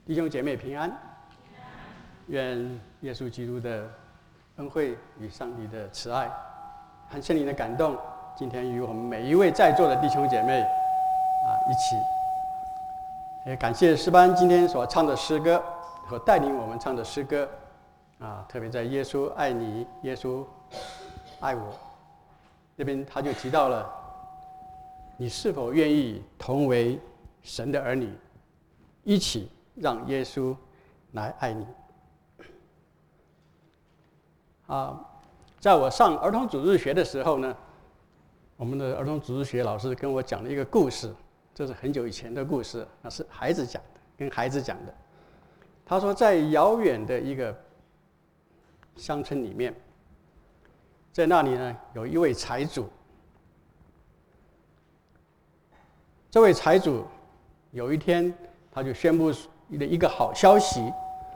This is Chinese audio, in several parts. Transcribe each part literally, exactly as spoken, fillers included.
弟兄姐妹平安，愿耶稣基督的恩惠与上帝的慈爱和圣灵的感动，今天与我们每一位在座的弟兄姐妹啊一起。也感谢诗班今天所唱的诗歌和带领我们唱的诗歌啊，特别在耶稣爱你，耶稣爱我这边，他就提到了你是否愿意同为神的儿女，一起让耶稣来爱你啊！在我上儿童主日学的时候呢，我们的儿童主日学老师跟我讲了一个故事，这是很久以前的故事，那是孩子讲的，跟孩子讲的。他说，在遥远的一个乡村里面，在那里呢，有一位财主。这位财主有一天，他就宣布了一个好消息。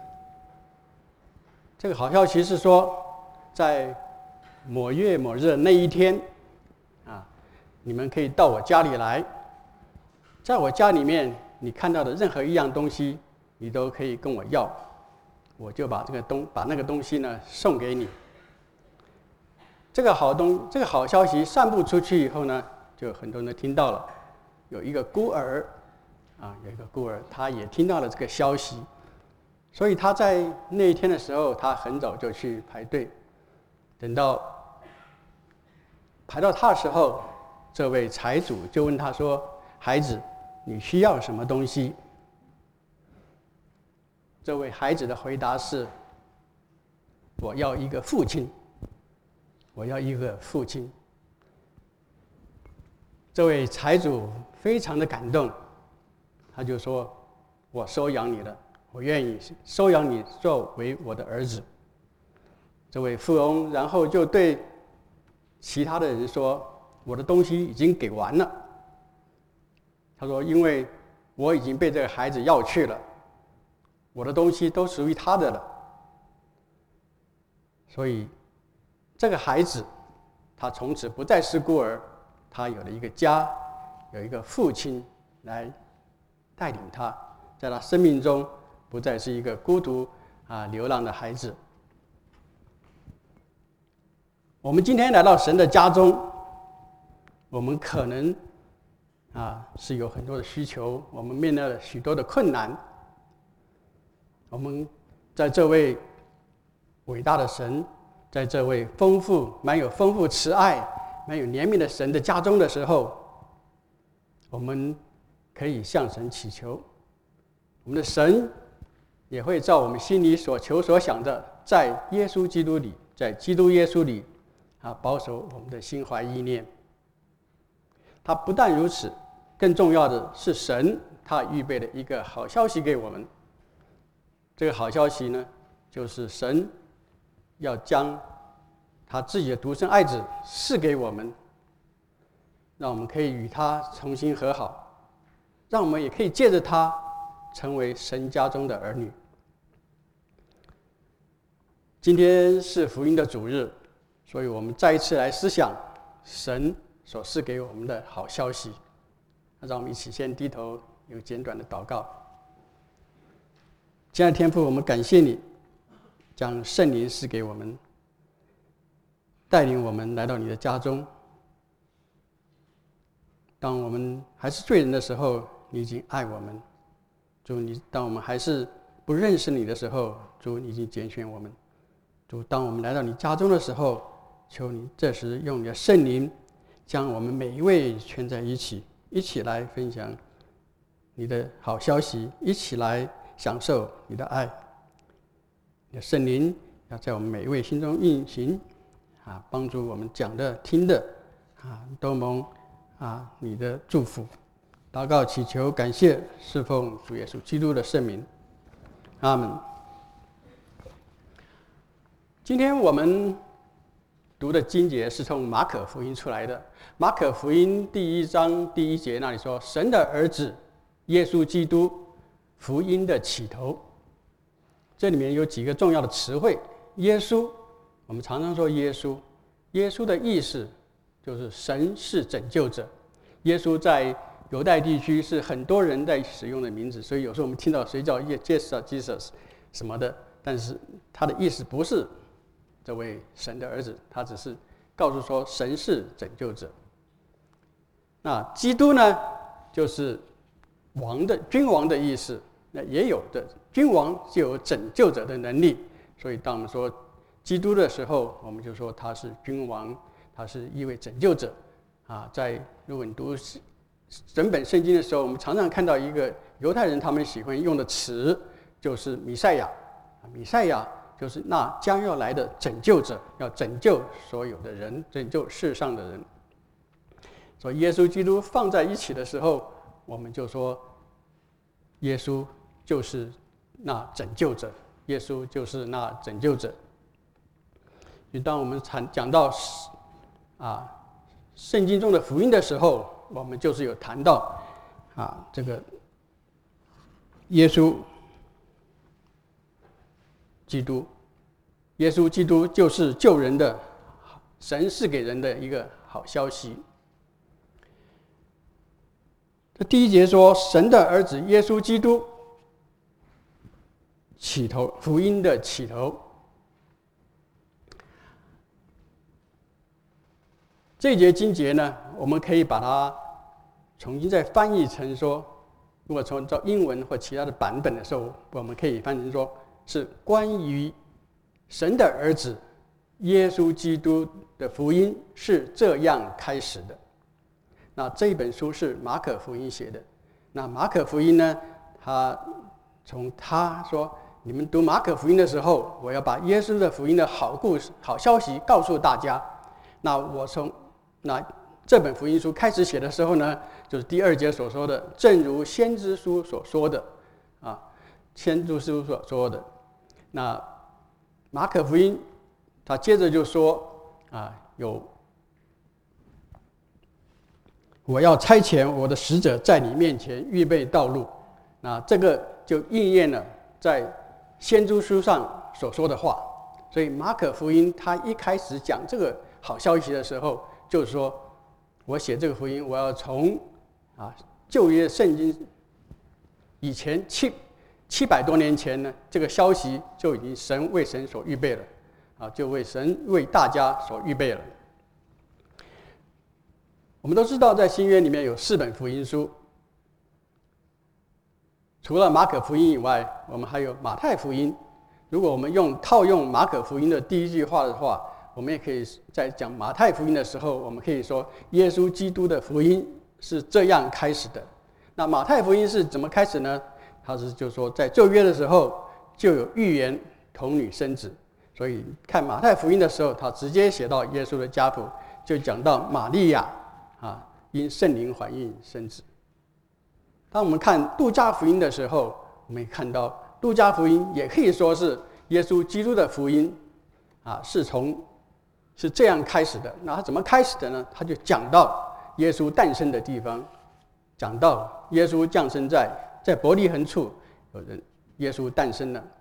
这个好消息是说，在某月某日那一天，啊，你们可以到我家里来，在我家里面，你看到的任何一样东西，你都可以跟我要，我就把这个东把那个东西呢送给你。这个好东这个好消息散布出去以后呢，就很多人都听到了。有一个孤儿，啊，有一个孤儿，他也听到了这个消息，所以他在那一天的时候，他很早就去排队。等到排到他的时候，这位财主就问他说：“孩子，你需要什么东西？”这位孩子的回答是：“我要一个父亲，我要一个父亲。”这位财主非常的感动，他就说：“我收养你了，我愿意收养你作为我的儿子。”这位富翁然后就对其他的人说：“我的东西已经给完了。”他说：“因为我已经被这个孩子要去了，我的东西都属于他的了。所以这个孩子，他从此不再是孤儿。”他有了一个家，有一个父亲来带领他，在他生命中不再是一个孤独啊流浪的孩子。我们今天来到神的家中，我们可能啊是有很多的需求，我们面对了许多的困难。我们在这位伟大的神，在这位丰富、满有丰富慈爱、满有怜悯的神的家中的时候，我们可以向神祈求，我们的神也会照我们心里所求所想的，在耶稣基督里，在基督耶稣里啊，保守我们的心怀意念。他不但如此，更重要的是神他预备了一个好消息给我们。这个好消息呢，就是神要将他自己的独生爱子赐给我们，让我们可以与他重新和好，让我们也可以借着他成为神家中的儿女。今天是福音的主日，所以我们再一次来思想神所赐给我们的好消息。让我们一起先低头，有简短的祷告。亲爱的天父，我们感谢你将圣灵赐给我们，带领我们来到你的家中。当我们还是罪人的时候，你已经爱我们。主，你当我们还是不认识你的时候，主，你已经拣选我们。主，当我们来到你家中的时候，求你这时用你的圣灵将我们每一位圈在一起，一起来分享你的好消息，一起来享受你的爱。你的圣灵要在我们每一位心中运行啊，帮助我们讲的、听的啊，都蒙啊你的祝福。祷告、祈求、感谢，侍奉主耶稣基督的圣名，阿们。今天我们读的经节是从马可福音出来的。马可福音第一章第一节那里说：“神的儿子耶稣基督，福音的起头。”这里面有几个重要的词汇。耶稣，我们常常说耶稣，耶稣的意思就是神是拯救者。耶稣在犹太地区是很多人在使用的名字，所以有时候我们听到谁叫 Jesus Jesus 什么的，但是他的意思不是这位神的儿子，他只是告诉说神是拯救者。那基督呢，就是王的君王的意思，那也有的君王就有拯救者的能力，所以当我们说基督的时候，我们就说他是君王，他是一位拯救者啊。在如果你读整本圣经的时候，我们常常看到一个犹太人他们喜欢用的词，就是弥赛亚。弥赛亚就是那将要来的拯救者，要拯救所有的人，拯救世上的人。所以耶稣基督放在一起的时候，我们就说耶稣就是那拯救者，耶稣就是那拯救者。所以当我们谈讲到啊圣经中的福音的时候，我们就是有谈到啊这个耶稣基督，耶稣基督就是救人的，神是给人的一个好消息。这第一节说，神的儿子耶稣基督，起头，福音的起头。这一节经节呢，我们可以把它重新再翻译成说，如果从照英文或其他的版本的时候，我们可以翻译成说是关于神的儿子耶稣基督的福音是这样开始的。那这一本书是马可福音写的。那马可福音呢，他从他说，你们读马可福音的时候，我要把耶稣的福音的好故事、好消息告诉大家。那我从那这本福音书开始写的时候呢，就是第二节所说的，正如先知书所说的啊，先知书所说的。那马可福音他接着就说啊，有我要差遣我的使者在你面前预备道路。那这个就应验了在先知书上所说的话。所以马可福音他一开始讲这个好消息的时候，就是说我写这个福音，我要从啊旧约圣经以前七七百多年前呢，这个消息就已经神为神所预备了啊，就为神为大家所预备了。我们都知道，在新约里面有四本福音书，除了马可福音以外，我们还有马太福音。如果我们用套用马可福音的第一句话的话，我们也可以在讲马太福音的时候，我们可以说耶稣基督的福音是这样开始的。那马太福音是怎么开始呢？他是就说在旧约的时候就有预言童女生子，所以看马太福音的时候，他直接写到耶稣的家谱，就讲到玛利亚啊因圣灵怀孕生子。当我们看路加福音的时候，我们也看到路加福音也可以说是耶稣基督的福音啊，是从是这样开始的。那他怎么开始的呢？他就讲到耶稣诞生的地方，讲到耶稣降生在在伯利恒处，有人耶稣诞生了。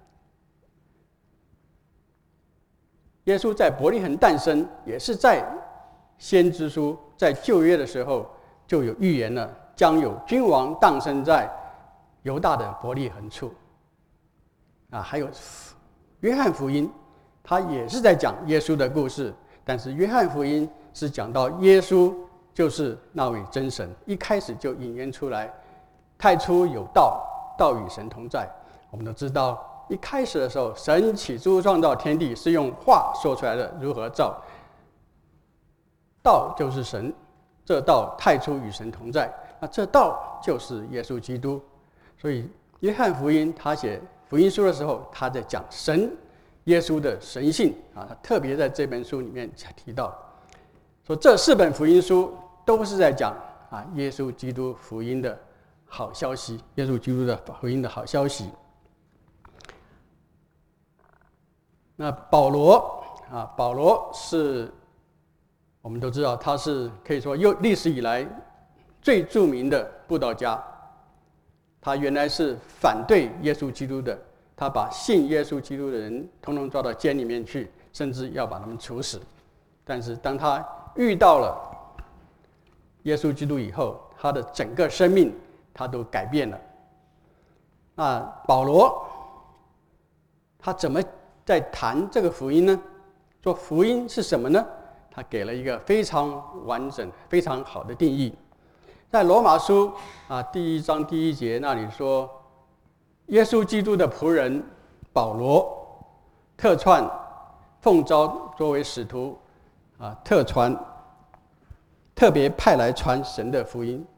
耶稣在伯利恒诞生，也是在先知书在旧约的时候就有预言了，将有君王诞生在犹大的伯利恒处。啊，还有约翰福音，他也是在讲耶稣的故事，但是约翰福音是讲到耶稣就是那位真神，一开始就引言出来，太初有道，道与神同在。我们都知道，一开始的时候，神起初创造天地是用话说出来的，如何造？道就是神，这道太初与神同在，那这道就是耶稣基督。所以约翰福音他写福音书的时候，他在讲神耶稣的神性啊，他特别在这本书里面提到，说这四本福音书都是在讲啊耶稣基督福音的好消息，耶稣基督的福音的好消息。那保罗啊，保罗是我们都知道，他是可以说有历史以来最著名的布道家。他原来是反对耶稣基督的，他把信耶稣基督的人统统抓到监里面去，甚至要把他们处死。但是当他遇到了耶稣基督以后， 他的整个生命他都改变了。那保罗他怎么在谈这个福音呢？说福音是什么呢？他给了一个非常完整、非常好的定义。在罗马书啊第一章第一节那里说，耶稣基督的仆人保罗特传奉召作为使徒啊，特传特别派来传神的福音。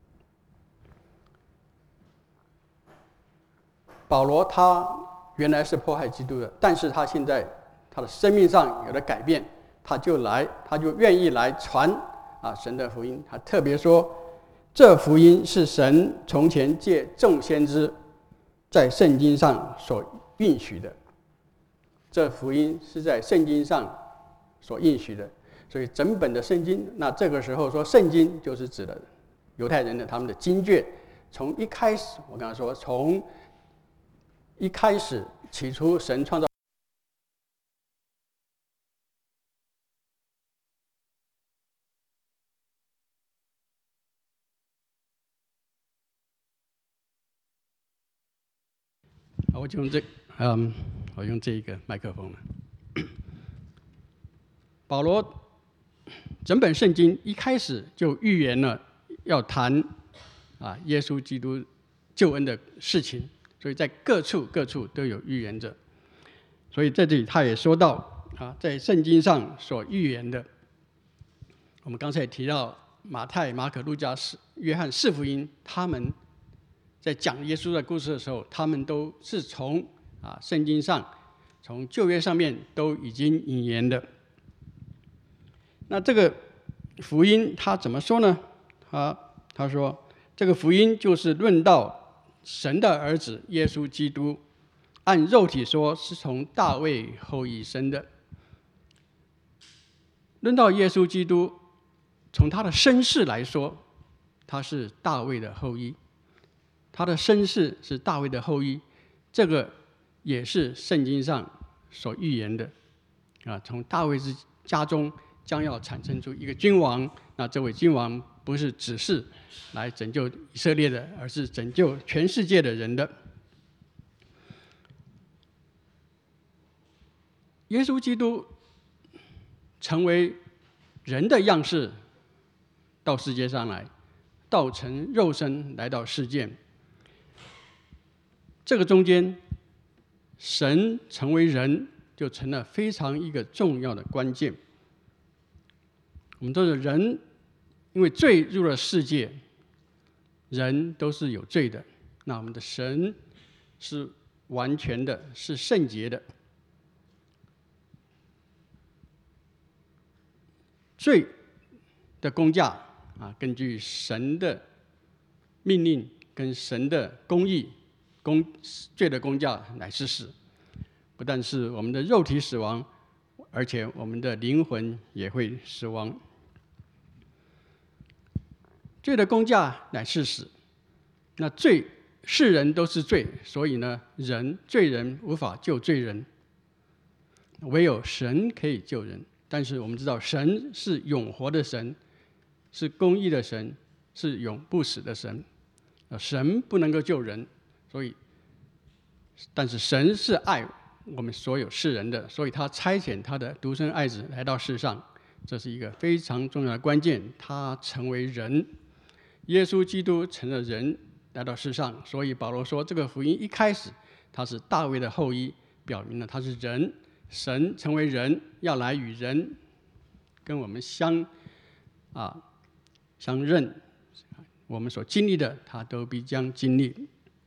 保罗他原来是迫害基督的，但是他现在他的生命上有了改变，他就来，他就愿意来传啊神的福音。他特别说，这福音是神从前借众先知在圣经上所允许的。这福音是在圣经上所应许的，所以整本的圣经，那这个时候说圣经就是指的犹太人的他们的经卷，从一开始，我刚才说，从一开始起初神创造，我就用这，嗯，我用这一个麦克风了。保罗整本圣经一开始就预言了要谈啊耶稣基督救恩的事情，所以在各处各处都有预言着。所以在这里他也说到啊，在圣经上所预言的，我们刚才也提到马太、马可、路加、约翰四福音，他们在讲耶稣的故事的时候，他们都是从啊圣经上，从旧约上面都已经引言的。那这个福音他怎么说呢？他他说，这个福音就是论到神的儿子耶稣基督，按肉体说是从大卫后裔生的。论到耶稣基督，从他的身世来说，他是大卫的后裔。他的身世是大卫的后裔，这个也是圣经上所预言的啊。从大卫之家中将要产生出一个君王，那这位君王不是只是来拯救以色列的，而是拯救全世界的人的。耶稣基督成为人的样式到世界上来，道成肉身来到世界。这个中间，神成为人就成了非常一个重要的关键。我们都是人，因为罪入了世界，人都是有罪的。那我们的神是完全的，是圣洁的。罪的工价啊，根据神的命令跟神的公义，公罪的工价乃是死。不但是我们的肉体死亡，而且我们的灵魂也会死亡。罪的工价乃是死。那罪，世人都是罪，所以呢，人罪人无法救罪人，唯有神可以救人。但是我们知道，神是永活的神，是公义的神，是永不死的神。神不能够救人，所以，但是神是爱我们所有世人的，所以他差遣他的独生爱子来到世上，这是一个非常重要的关键。他成为人，耶稣基督成了人来到世上，所以保罗说，这个福音一开始他是大卫的后裔，表明了他是人。神成为人，要来与人跟我们相啊相认，我们所经历的，他都必将经历。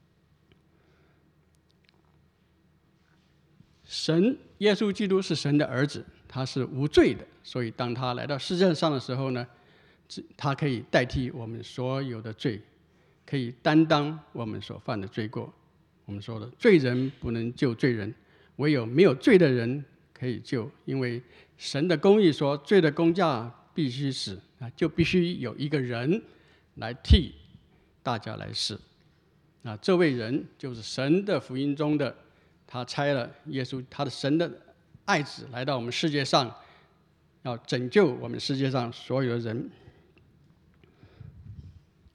神耶稣基督是神的儿子，他是无罪的，所以当他来到世界上的时候呢，他可以代替我们所有的罪，可以担当我们所犯的罪过。我们说的，罪人不能救罪人，唯有没有罪的人可以救，因为神的公义说，罪的工价必须死，就必须有一个人来替大家来死。那这位人就是神的福音中的，他差了耶稣，他的神的爱子来到我们世界上，要拯救我们世界上所有的人。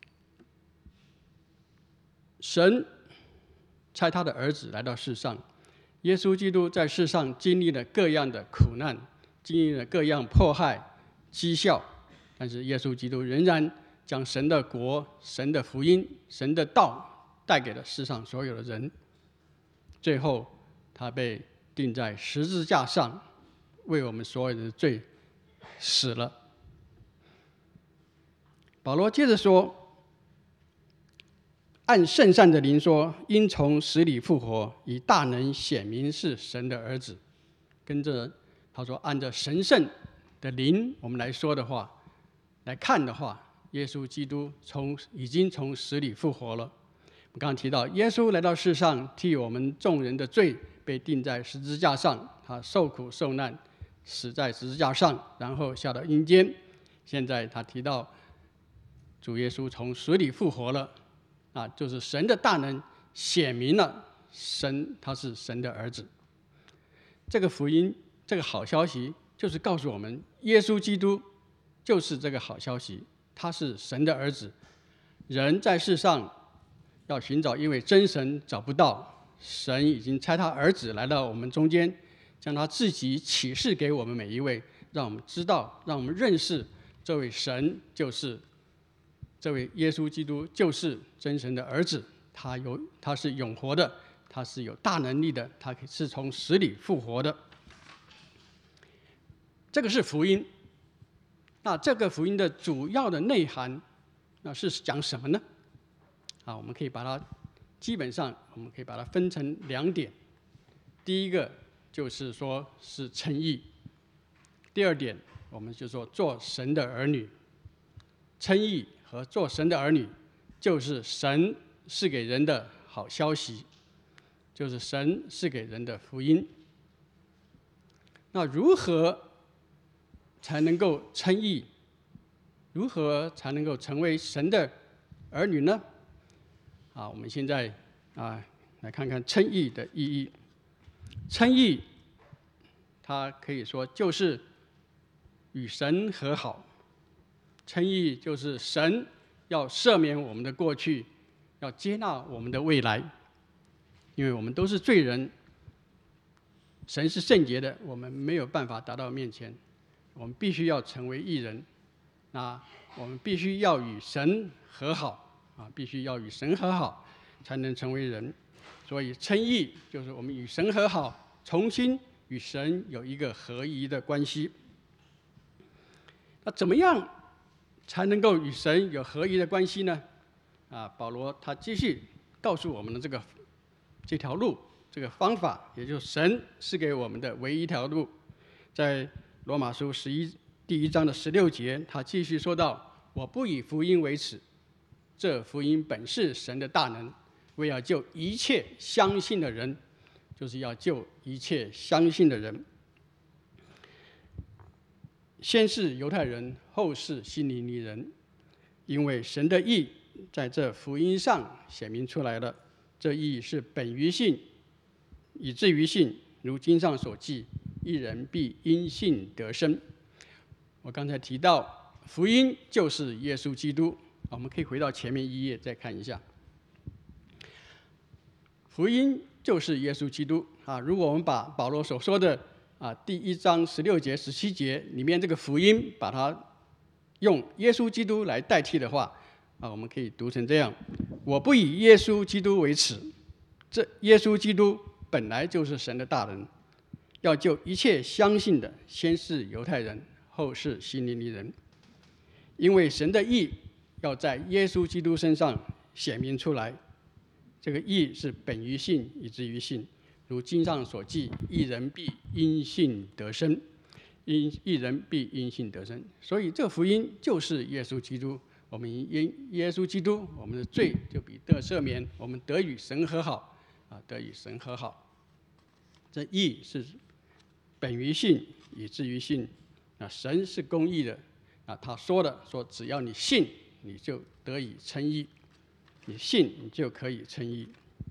神差他的儿子来到世上，耶稣基督在世上经历了各样的苦难，经历了各样迫害、讥笑，但是耶稣基督仍然将神的国、神的福音、神的道带给了世上所有的人。最后，他被钉在十字架上，为我们所有的罪死了。保罗接着说，按圣善的灵说，因从死里复活，以大能显明是神的儿子。跟着他说，按照神圣的灵我们来说的话，来看的话，耶稣基督从已经从死里复活了。我们刚刚提到，耶稣来到世上，替我们众人的罪被钉在十字架上，他受苦受难，死在十字架上，然后下到阴间。现在他提到主耶稣从死里复活了，啊，就是神的大能显明了神他是神的儿子。这个福音，这个好消息，就是告诉我们，耶稣基督就是这个好消息，他是神的儿子。人在世上要寻找一位真神找不到，神已经差他儿子来到我们中间，将他自己启示给我们每一位，让我们知道，让我们认识这位神就是这位耶稣基督就是真神的儿子，他有他是永活的，他是有大能力的，他是从死里复活的。这个是福音。那这个福音的主要的内涵，那是讲什么呢？啊，我们可以把它基本上我们可以把它分成两点。第一个就是说是称义，第二点我们就说做神的儿女。称义和做神的儿女，就是神是给人的好消息，就是神是给人的福音。那如何才能够称义？如何才能够成为神的儿女呢？啊，我们现在啊来看看称义的意义。称义，它可以说就是与神和好。称义就是神要赦免我们的过去，要接纳我们的未来，因为我们都是罪人，神是圣洁的，我们没有办法达到面前，我们必须要成为义人。那我们必须要与神和好啊，必须要与神和好，才能成为人。所以称义就是我们与神和好，重新与神有一个合一的关系。那怎么样才能够与神有合一的关系呢？啊，保罗他继续告诉我们的这个这条路，这个方法，也就是神是给我们的唯一一条路。在罗马书十一第一章的十六节，他继续说到：“我不以福音为耻，这福音本是神的大能，为要救一切相信的人。”就是要救一切相信的人。先是犹太人，后是希利尼人，因为神的义在这福音上显明出来了。这义是本于信，以至于信，如经上所记：“一人必因信得生。”我刚才提到，福音就是耶稣基督。我们可以回到前面一页再看一下。福音就是耶稣基督啊！如果我们把保罗所说的啊，第一章十六节、十七节里面这个福音，把它用耶稣基督来代替的话，啊，我们可以读成这样：我不以耶稣基督为耻，这耶稣基督本来就是神的大能，要救一切相信的，先是犹太人，后是希利尼人。因为神的义要在耶稣基督身上显明出来，这个义是本于信，以至于信。如经上所记：“一人必因信得生。”因一人必因信得生。所以这个福音就是耶稣基督。我们因耶稣基督，我们的罪就必得赦免，我们得与神和好啊，得与神和好。这义是本于信，以至于信。啊，神是公义的啊，他说的说，只要你信，你就得以称义。你信，你就可以称义。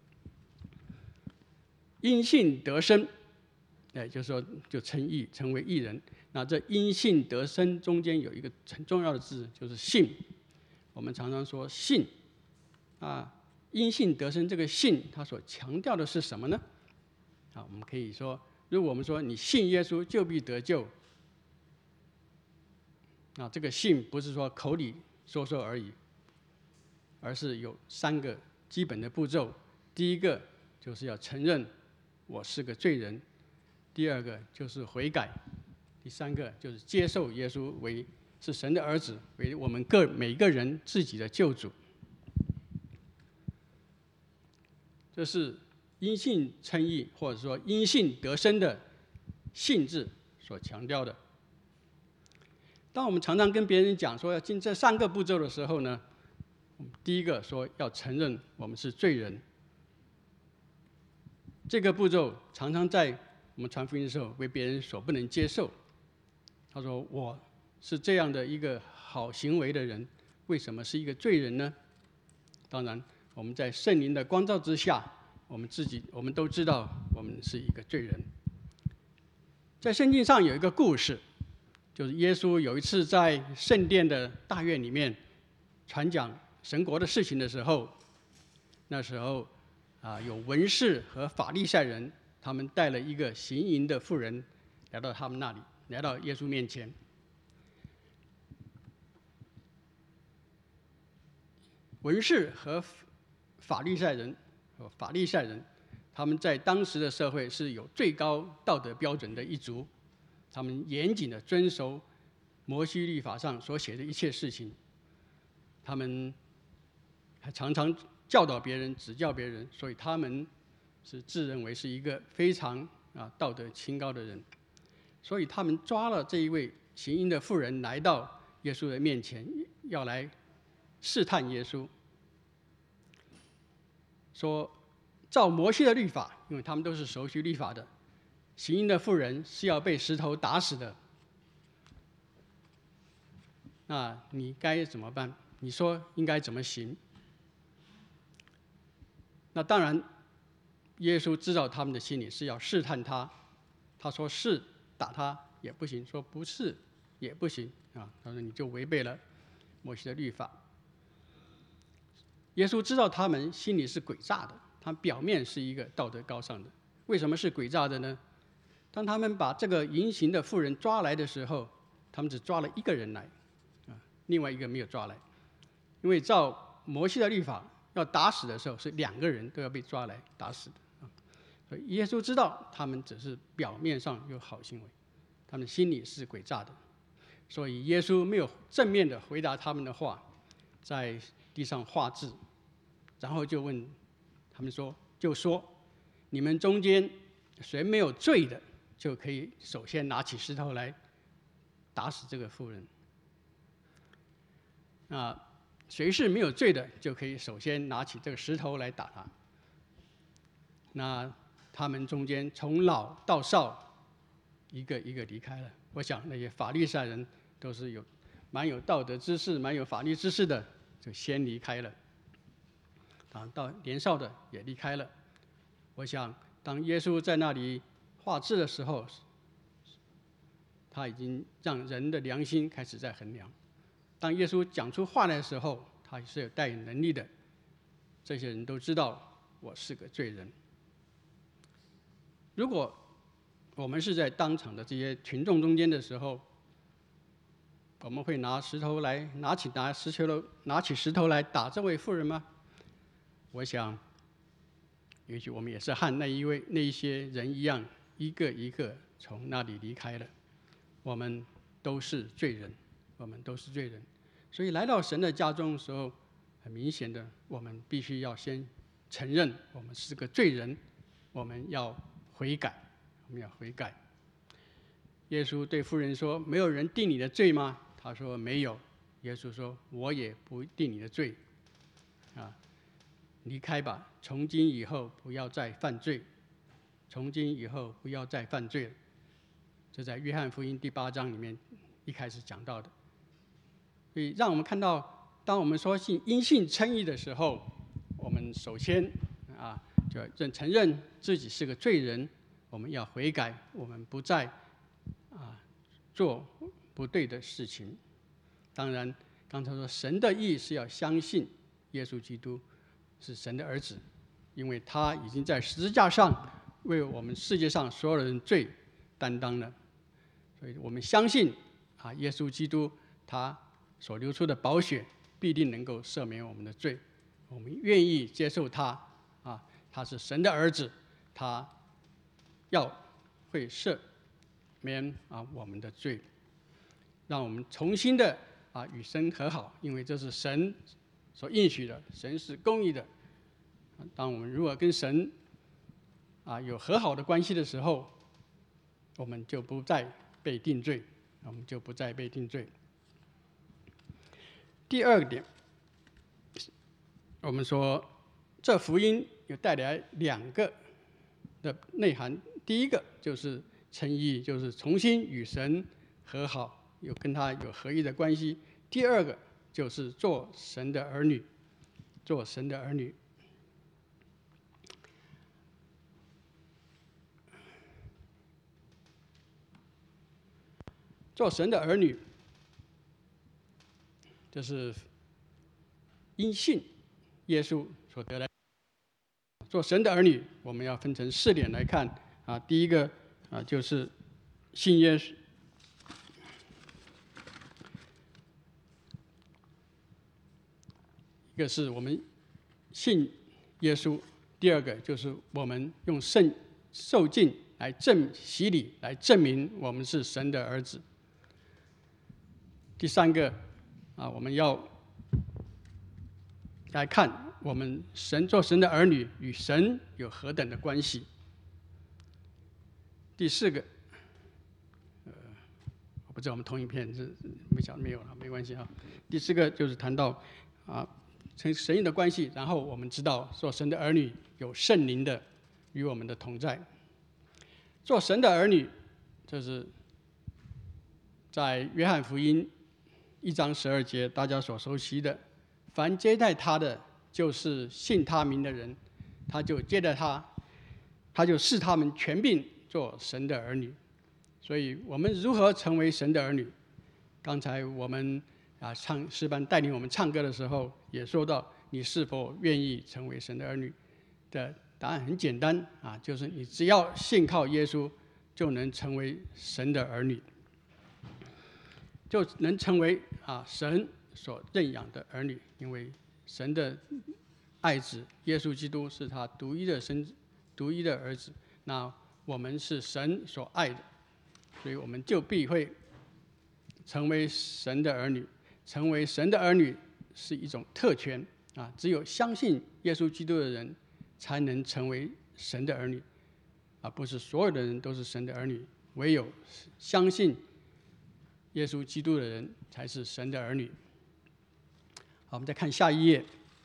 因信得生，哎，就是说就称义，成为义人。那这因信得生中间有一个很重要的字，就是信。我们常常说信啊， 因信得生这个信，它所强调的是什么呢？啊，我们可以说，如果我们说你信耶稣就必得救，啊，这个信不是说口里说说而已，而是有三个基本的步骤。第一个就是要承认我是个罪人，第二个就是悔改，第三个就是接受耶稣为是神的儿子，为我们各每一个人自己的救主。这是因信称义，或者说因信得生的信字所强调的。当我们常常跟别人讲说要进这三个步骤的时候呢，第一个说要承认我们是罪人。这个步骤常常在我们传福音的时候为别人所不能接受。他说我是这样的一个好行为的人，为什么是一个罪人呢？当然我们在圣灵的光照之下，我们自己我们都知道我们是一个罪人。在圣经上有一个故事，就是耶稣有一次在圣殿的大院里面传讲神国的事情的时候，那时候啊，有文士和法利赛人，他们带了一个行淫的妇人来到他们那里，来到耶稣面前。文士和法利赛人，法利赛人，他们在当时的社会是有最高道德标准的一族，他们严谨地遵守摩西律法上所写的一切事情，他们还常常教导别人、指教别人，所以他们是自认为是一个非常啊道德清高的人。所以他们抓了这一位行淫的妇人来到耶稣的面前，要来试探耶稣，说照摩西的律法，因为他们都是熟悉律法的，行淫的妇人是要被石头打死的。那你该怎么办？你说应该怎么行？那当然，耶稣知道他们的心理是要试探他。他说是打他也不行，说不是也不行啊。他说你就违背了摩西的律法。耶稣知道他们心里是诡诈的，他表面是一个道德高尚的。为什么是诡诈的呢？当他们把这个淫行的妇人抓来的时候，他们只抓了一个人来，啊，另外一个没有抓来，因为照摩西的律法，要打死的时候是两个人都要被抓来打死的啊。所以耶稣知道他们只是表面上有好行为，他们心里是诡诈的，所以耶稣没有正面的回答他们的话，在地上画字，然后就问他们说，就说你们中间谁没有罪的，就可以首先拿起石头来打死这个妇人。啊，谁是没有罪的，就可以首先拿起这个石头来打他。那他们中间从老到少，一个一个离开了。我想那些法利赛人都是有蛮有道德知识、蛮有法律知识的，就先离开了。啊，到年少的也离开了。我想，当耶稣在那里画字的时候，他已经让人的良心开始在衡量。当耶稣讲出话来的时候，他是有带有能力的。这些人都知道我是个罪人。如果我们是在当场的这些群众中间的时候，我们会拿石头来拿起拿石头拿起石头来打这位妇人吗？我想，也许我们也是和那一位那一些人一样，一个一个从那里离开了。我们都是罪人，我们都是罪人。所以来到神的家中的时候，很明显的，我们必须要先承认我们是个罪人，我们要悔改，我们要悔改。耶稣对妇人说：“没有人定你的罪吗？”他说：“没有。”耶稣说：“我也不定你的罪。”啊。离开吧，从今以后不要再犯罪，从今以后不要再犯罪了。这在约翰福音第八章里面一开始讲到的。所以让我们看到，当我们说信因信称义的时候，我们首先啊就认承认自己是个罪人，我们要悔改，我们不再啊做不对的事情。当然，刚才说神的义是要相信耶稣基督。 是神的儿子，因为他已经在十字架上为我们世界上所有人罪担当了。所以我们相信啊，耶稣基督他所流出的宝血必定能够赦免我们的罪。我们愿意接受他啊，他是神的儿子，他要会赦免啊我们的罪，让我们重新的啊与神和好，因为这是神所应许的，神是公义的。当我们如果跟神啊有和好的关系的时候，我们就不再被定罪，我们就不再被定罪。第二个点，我们说这福音有带来两个的内涵，第一个就是称义，就是重新与神和好，有跟他有合一的关系；第二个就是做神的儿女，做神的儿女。做神的儿女，这是因信耶稣所得来。做神的儿女，我们要分成四点来看啊。第一个啊，就是信耶稣；一个是我们信耶稣；第二个就是我们用圣受浸来证洗礼，来证明我们是神的儿子。第三个啊，我们要来看我们神做神的儿女与神有何等的关系。第四个，呃，我不知道我们同一片是没想没有了，没关系啊。第四个就是谈到啊神神的关系，然后我们知道做神的儿女有圣灵的与我们的同在。做神的儿女，这是在约翰福音一章十二节，大家所熟悉的，凡接待他的，就是信他名的人，他就接待他，他就视他们全并做神的儿女。所以我们如何成为神的儿女？刚才我们啊唱诗班带领我们唱歌的时候，也说到你是否愿意成为神的儿女的答案很简单啊，就是你只要信靠耶稣，就能成为神的儿女。就能成为啊神所认养的儿女，因为神的爱子耶稣基督是他独一的生独一的儿子，那我们是神所爱的，所以我们就必会成为神的儿女。成为神的儿女是一种特权啊，只有相信耶稣基督的人才能成为神的儿女，啊，不是所有的人都是神的儿女，唯有相信耶稣基督的人才是神的儿女。好，我们再看下一页。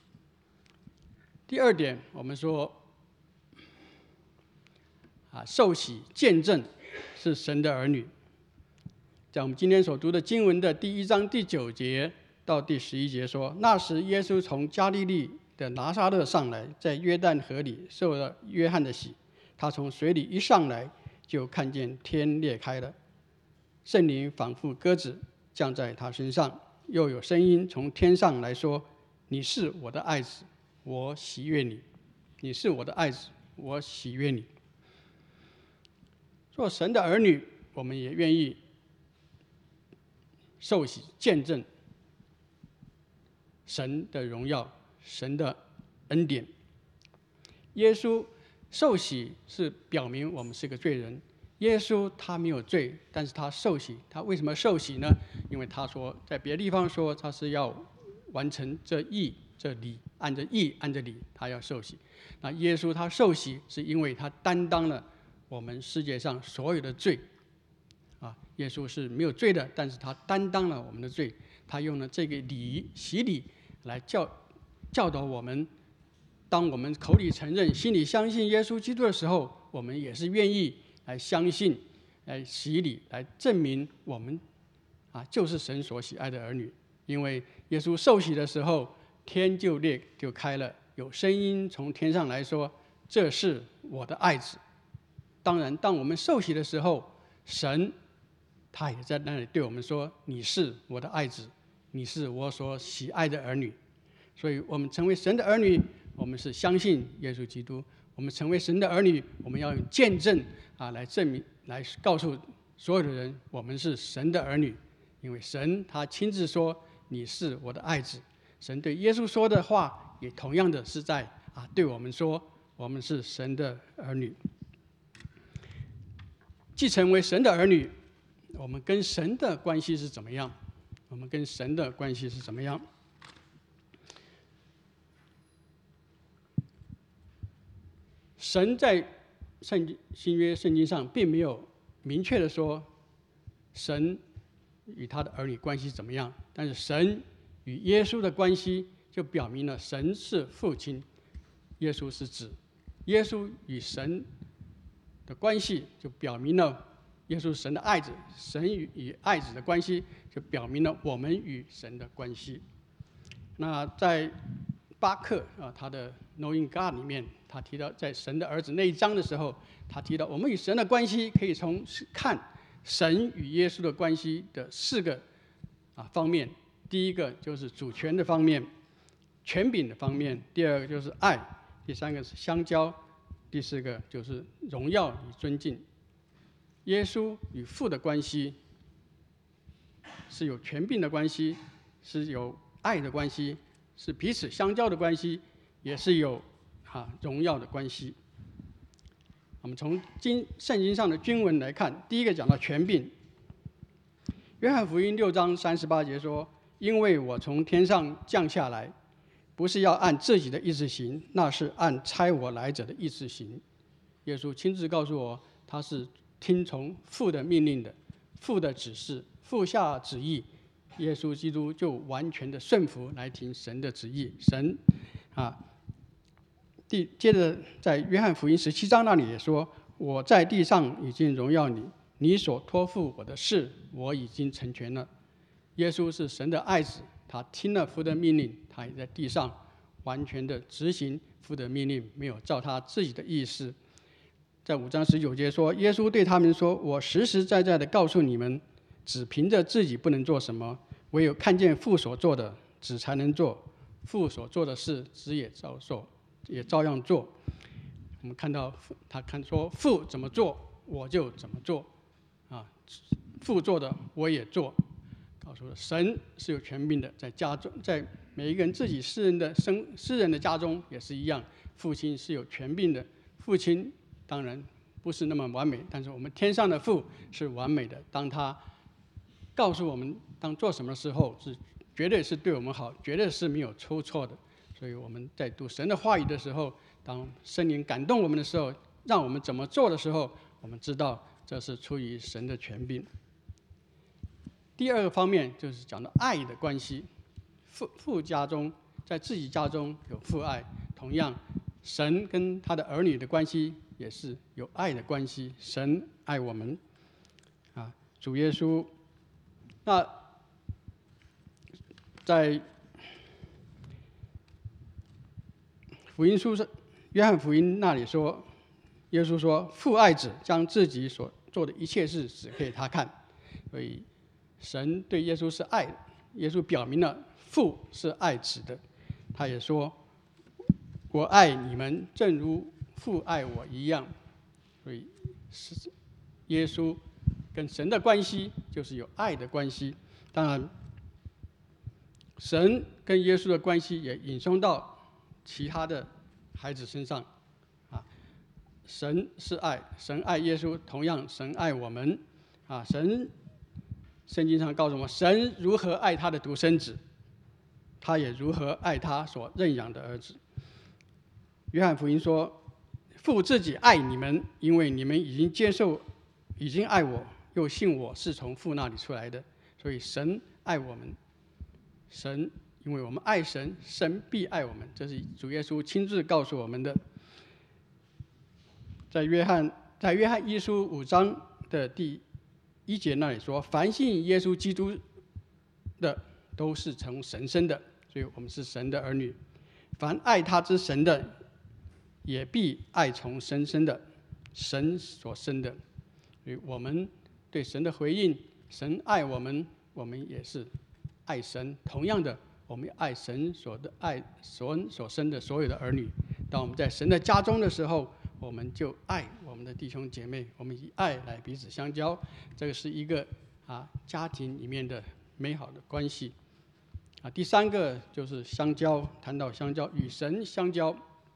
第二点，我们说，啊，受洗见证是神的儿女。在我们今天所读的经文的第一章第九节到第十一节说，那时耶稣从加利利的拿撒勒上来，在约旦河里受了约翰的洗。他从水里一上来，就看见天裂开了，圣灵仿佛鸽子降在他身上，又有声音从天上来说：“你是我的爱子，我喜悦你。你是我的爱子，我喜悦你。”做神的儿女，我们也愿意受洗见证神的荣耀、神的恩典。耶稣受洗是表明我们是个罪人。耶稣他没有罪，但是他受洗，他为什么受洗呢？因为他说，在别的地方说他是要完成这义这理，按着义按着理，他要受洗。那耶稣他受洗是因为他担当了我们世界上所有的罪。啊，耶稣是没有罪的，但是他担当了我们的罪，他用了这个礼洗礼来教教导我们。当我们口里承认、心里相信耶稣基督的时候，我们也是愿意来相信、来洗礼，来证明我们啊就是神所喜爱的儿女。因为耶稣受洗的时候，天就裂就开了，有声音从天上来说：“这是我的爱子。”当然，当我们受洗的时候，神他也在那里对我们说：“你是我的爱子，你是我所喜爱的儿女。”所以，我们成为神的儿女， 我们是相信耶稣基督。我们成为神的儿女，我们要用见证啊来证明，来告诉所有的人，我们是神的儿女。因为神他亲自说：“你是我的爱子。”神对耶稣说的话，也同样的是在啊对我们说，我们是神的儿女。既成为神的儿女，我们跟神的关系是怎么样？我们跟神的关系是怎么样？神在圣经新约圣经上并没有明确的说神与他的儿女关系怎么样，但是神与耶稣的关系就表明了神是父亲，耶稣是子。耶稣与神的关系就表明了耶稣是神的爱子，神与与爱子的关系就表明了我们与神的关系。那在巴克啊他的 Knowing God 里面，他提到在神的儿子那一章的时候，他提到我们与神的关系可以从看神与耶稣的关系的四个啊方面。第一个就是主权的方面，权柄的方面；第二个就是爱；第三个是相交；第四个就是荣耀与尊敬。耶稣与父的关系是有权柄的关系，是有爱的关系，是彼此相交的关系，也是有啊荣耀的关系。我们从经圣经上的经文来看，第一个讲到权柄。约翰福音六章三十八节说：“因为我从天上降下来，不是要按自己的意思行，那是按差我来者的意思行。”耶稣亲自告诉我，他是听从父的命令的，父的指示，父下旨意，耶稣基督就完全的顺服来听神的旨意。神啊，第接着在约翰福音十七章那里也说：“我在地上已经荣耀你，你所托付我的事，我已经成全了。”耶稣是神的爱子，他听了父的命令，他也在地上完全的执行父的命令，没有照他自己的意思。在五章十九节说，耶稣对他们说：“我实实在在的告诉你们，只凭着自己不能做什么，唯有看见父所做的，子才能做。父所做的事，子也照做，也照样做。”我们看到他看说父怎么做，我就怎么做，啊，父做的我也做。告诉了神是有权柄的，在家中，在每一个人自己私人的生私人的家中也是一样，父亲是有权柄的。父亲当然不是那么完美，但是我们天上的父是完美的。当他告诉我们当做什么时候，是绝对是对我们好，绝对是没有出错的。所以我们在读神的话语的时候，当圣灵感动我们的时候，让我们怎么做的时候，我们知道这是出于神的权柄。第二个方面就是讲到爱的关系，父父家中，在自己家中有父爱，同样神跟他的儿女的关系也是有爱的关系。神爱我们，啊，主耶稣。那在福音书上，约翰福音那里说，耶稣说：“父爱子，将自己所做的一切事指给他看。”所以神对耶稣是爱的，耶稣表明了父是爱子的。他也说：“我爱你们，正如父爱我一样。”所以耶稣跟神的关系就是有爱的关系。当然，神跟耶稣的关系也引申到其他的孩子身上。啊，神是爱，神爱耶稣，同样神爱我们。啊，神圣经上告诉我们，神如何爱他的独生子，他也如何爱他所认养的儿子。约翰福音说：“父自己爱你们，因为你们已经接受，已经爱我，又信我是从父那里出来的。”所以神爱我们，神因为我们爱神，神必爱我们，这是主耶稣亲自告诉我们的。在约翰在约翰一书五章的第一节那里说：“凡信耶稣基督的，都是从神生的，所以我们是神的儿女。凡爱他之神的，也必爱从神生的，神所生的。”所以我们对神的回应，神爱我们，我们也是爱神。同样的， 我们爱神所的爱神所生的所有的儿女。当我们在神的家中的时候，我们就爱我们的弟兄姐妹，我们以爱来彼此相交。这个是一个啊家庭里面的美好的关系。啊，第三个就是相交，谈到相交，与神相交。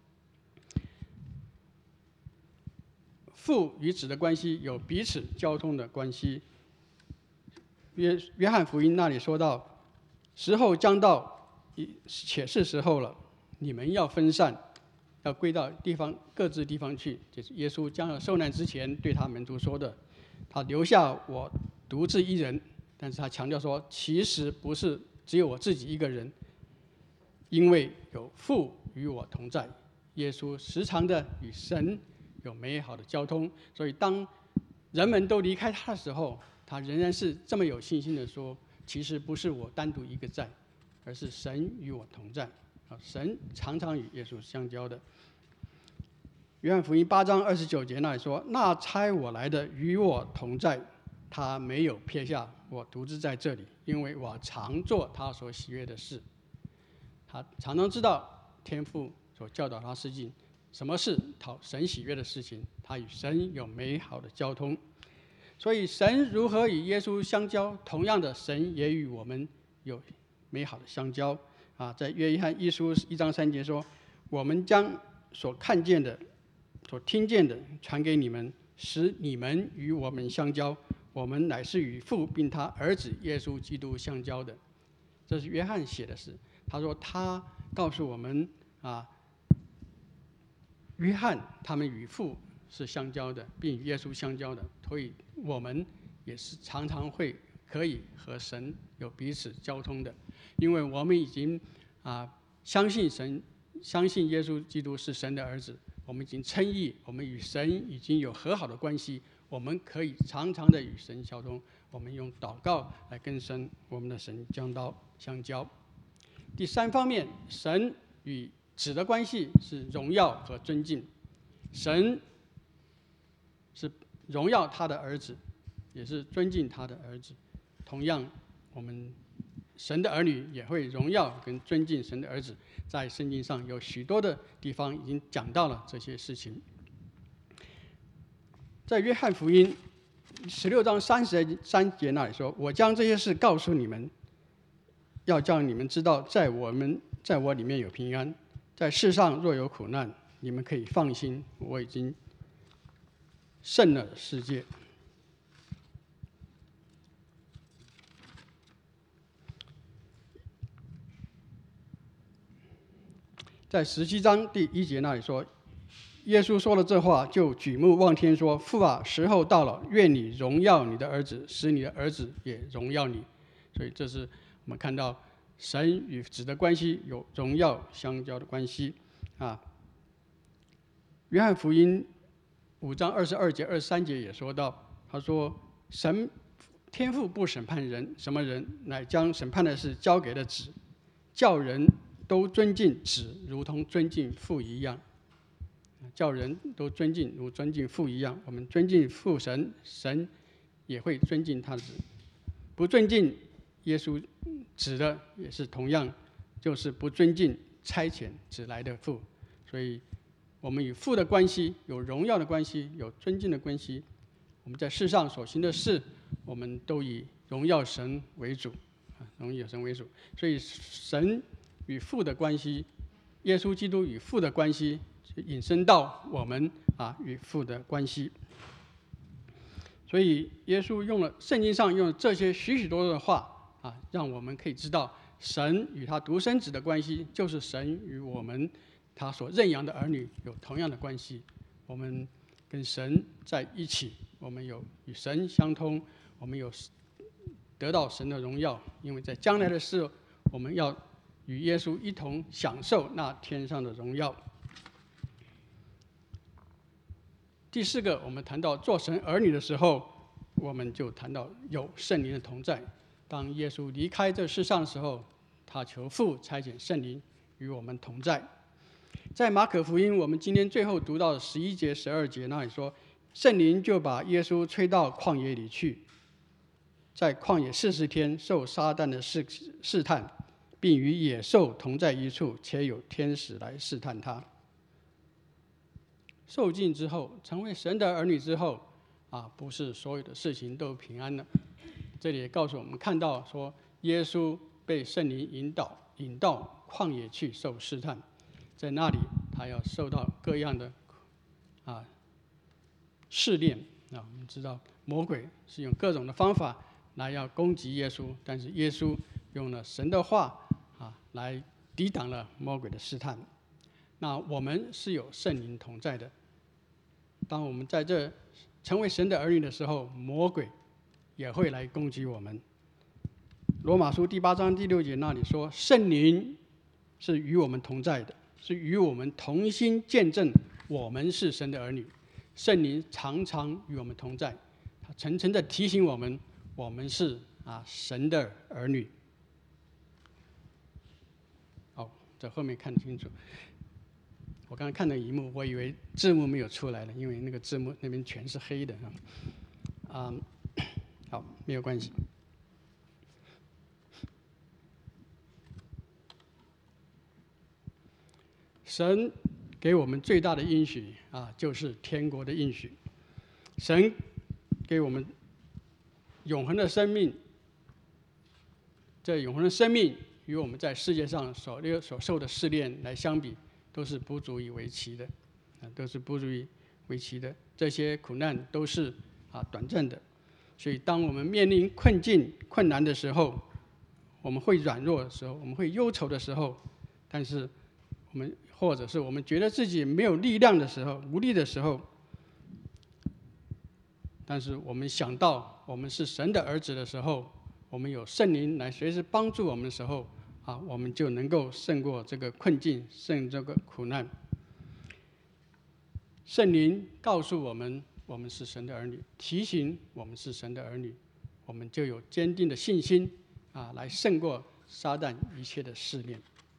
父与子的关系有彼此交通的关系。约约翰福音那里说到，时候将到，且是时候了，你们要分散，要归到地方各自地方去。这是耶稣将要受难之前对他门徒说的。他留下我独自一人，但是他强调说，其实不是只有我自己一个人，因为有父与我同在。耶稣时常的与神有美好的交通，所以当人们都离开他的时候，他仍然是这么有信心的说，其实不是我单独一个在，而是神与我同在。神常常与耶稣相交的。约翰福音八章二十九节那里说，那差我来的与我同在，他没有撇下我独自在这里，因为我常做他所喜悦的事。他常常知道天父所教导他的事情，什么是讨神喜悦的事情，他与神有美好的交通。所以神如何与耶稣相交，同样的神也与我们有美好的相交。啊，在约翰一书一章三节说，我们将所看见的所听见的传给你们，使你们与我们相交，我们乃是与父并他儿子耶稣基督相交的。这是约翰写的事。他说他告诉我们啊，约翰他们与父是相交的，并与耶稣相交的，所以我们也是常常会可以和神有彼此交通的，因为我们已经啊相信神，相信耶稣基督是神的儿子，我们已经称义，我们与神已经有和好的关系，我们可以常常的与神交通，我们用祷告来跟神我们的神将到相交。第三方面，神与子的关系是荣耀和尊敬。神是荣耀他的儿子，也是尊敬他的儿子。同样，我们神的儿女也会荣耀跟尊敬神的儿子。在圣经上有许多的地方已经讲到了这些事情。在约翰福音十六章三十三节那里说，我将这些事告诉你们，要叫你们知道在我们在我里面有平安，在世上若有苦难，你们可以放心，我已经胜了世界。在十七章第一节那里说，耶稣说了这话，就举目望天说，父啊，时候到了，愿你荣耀你的儿子，使你的儿子也荣耀你。所以这是我们看到神与子的关系有荣耀相交的关系啊。约翰福音五章二十二节、二十三节也说到，他说：“神天父不审判人，什么人，乃将审判的事交给了子，叫人都尊敬子，如同尊敬父一样。叫人都尊敬，如尊敬父一样。我们尊敬父神，神也会尊敬他的子。不尊敬耶稣子的，也是同样，就是不尊敬差遣子来的父。所以，我们与父的关系有荣耀的关系，有尊敬的关系。我们在世上所行的事，我们都以荣耀神为主，荣耀神为主。所以，神与父的关系，耶稣基督与父的关系，引申到我们啊与父的关系。所以，耶稣用了圣经上用了这些许许多多的话啊，让我们可以知道，神与他独生子的关系，就是神与我们他所认养的儿女有同样的关系。我们跟神在一起，我们有与神相通，我们有得到神的荣耀，因为在将来的事，我们要与耶稣一同享受那天上的荣耀。第四个，我们谈到做神儿女的时候，我们就谈到有圣灵的同在。当耶稣离开这世上的时候，他求父差遣圣灵与我们同在。在马可福音，我们今天最后读到的十一节、十二节那里说，圣灵就把耶稣吹到旷野里去，在旷野四十天受撒旦的试试探， 并与野兽同在一处，且有天使来试探他。受尽之后，成为神的儿女之后，啊，不是所有的事情都平安了。这里也告诉我们，看到说，耶稣被圣灵引导，引到旷野去受试探，在那里他要受到各样的啊试炼啊。我们知道魔鬼是用各种的方法来要攻击耶稣，但是耶稣用了神的话啊来抵挡了魔鬼的试探。那我们是有圣灵同在的。当我们在这成为神的儿女的时候，魔鬼也会来攻击我们。罗马书第八章第六节那里说，圣灵是与我们同在的，是与我们同心见证我们是神的儿女。圣灵常常与我们同在，他层层的提醒我们，我们是啊神的儿女。好，在后面看得清楚。我刚才看到荧幕，我以为字幕没有出来了，因为那个字幕那边全是黑的啊。嗯，好，没有关系。神给我们最大的应许啊，就是天国的应许。神给我们永恒的生命，这永恒的生命与我们在世界上所所受的试炼来相比，都是不足以为奇的，啊，都是不足以为奇的。这些苦难都是啊短暂的，所以当我们面临困境、困难的时候，我们会软弱的时候，我们会忧愁的时候，但是我们或者是我们觉得自己没有力量的时候、无力的时候，但是我们想到我们是神的儿子的时候，我们有圣灵来随时帮助我们的时候，啊，我们就能够胜过这个困境，胜这个苦难。圣灵告诉我们，我们是神的儿女，提醒我们是神的儿女，我们就有坚定的信心啊，来胜过撒旦一切的试炼。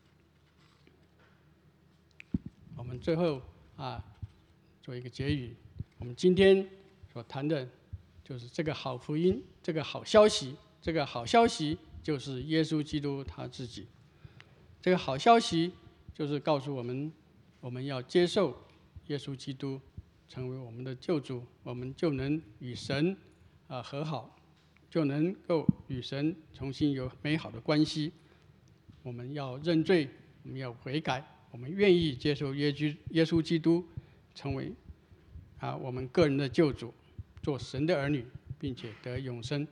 我们最后啊，做一个结语。我们今天所谈的，就是这个好福音，这个好消息。这个好消息就是耶稣基督他自己。这个好消息就是告诉我们，我们要接受耶稣基督成为我们的救主，我们就能与神啊和好，就能够与神重新有美好的关系。我们要认罪，我们要悔改，我们愿意接受耶稣耶稣基督成为啊我们个人的救主，做神的儿女，并且得永生。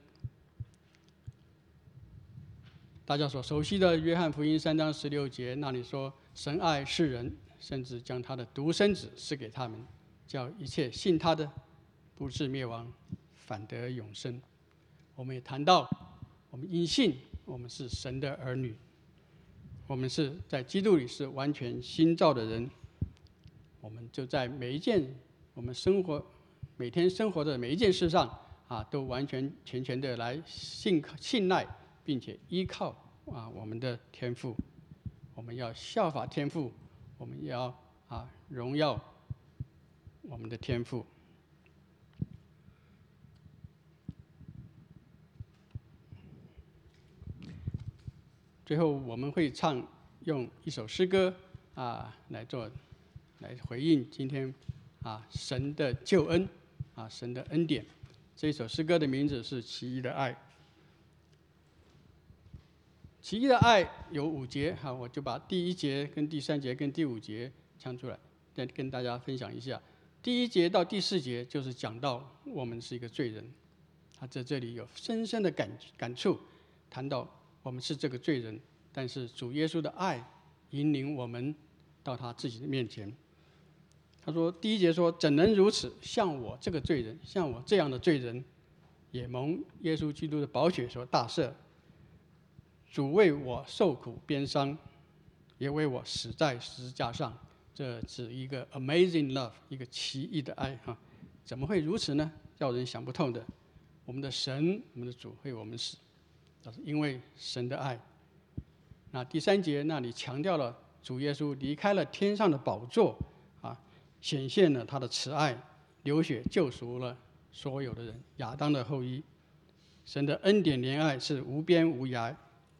大家所熟悉的约翰福音三章十六节，那里说：“神爱世人，甚至将他的独生子赐给他们，叫一切信他的，不至灭亡，反得永生。”我们也谈到，我们因信，我们是神的儿女，我们是在基督里是完全新造的人。我们就在每一件我们生活、每天生活的每一件事上啊，都完全全全的来信信赖。并且依靠啊我们的天父，我们要效法天父，我们要啊荣耀我们的天父。最后我们会唱用一首诗歌啊来做来回应今天啊神的救恩啊神的恩典。这一首诗歌的名字是《奇异的爱》。奇异的爱有五节，哈，我就把第一节、跟第三节、跟第五节唱出来，再跟大家分享一下。第一节到第四节就是讲到我们是一个罪人，他在这里有深深的感感触，谈到我们是这个罪人，但是主耶稣的爱引领我们到他自己的面前。他说，第一节说：“怎能如此？像我这个罪人，像我这样的罪人，也蒙耶稣基督的宝血所大赦。主为我受苦鞭伤，也为我死在十字架上。”这是一个 amazing love， 一个奇异的爱哈！怎么会如此呢？叫人想不透的。我们的神，我们的主为我们死，那是因为神的爱。那第三节那里强调了主耶稣离开了天上的宝座啊，显现了他的慈爱，流血救赎了所有的人，亚当的后裔。神的恩典怜爱是无边无涯。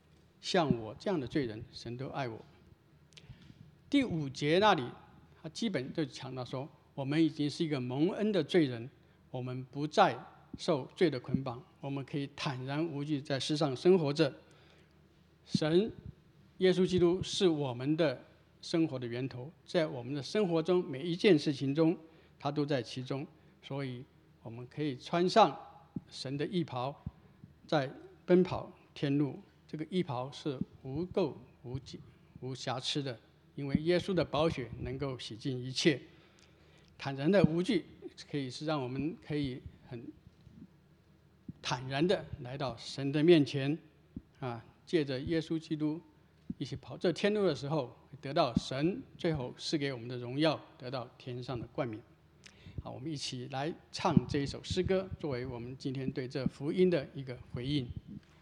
像我这样的罪人，神都爱我。第五节那里，他基本就强调说，我们已经是一个蒙恩的罪人，我们不再受罪的捆绑，我们可以坦然无惧在世上生活着。神耶稣基督是我们的生活的源头，在我们的生活中每一件事情中，他都在其中，所以我们可以穿上神的义袍，在奔跑天路。这个义袍是无垢无己无瑕疵的，因为耶稣的宝血能够洗净一切。坦然的无惧，可以是让我们可以很坦然的来到神的面前，啊，借着耶稣基督一起跑这天路的时候，得到神最后赐给我们的荣耀，得到天上的冠冕。好，我们一起来唱这一首诗歌，作为我们今天对这福音的一个回应。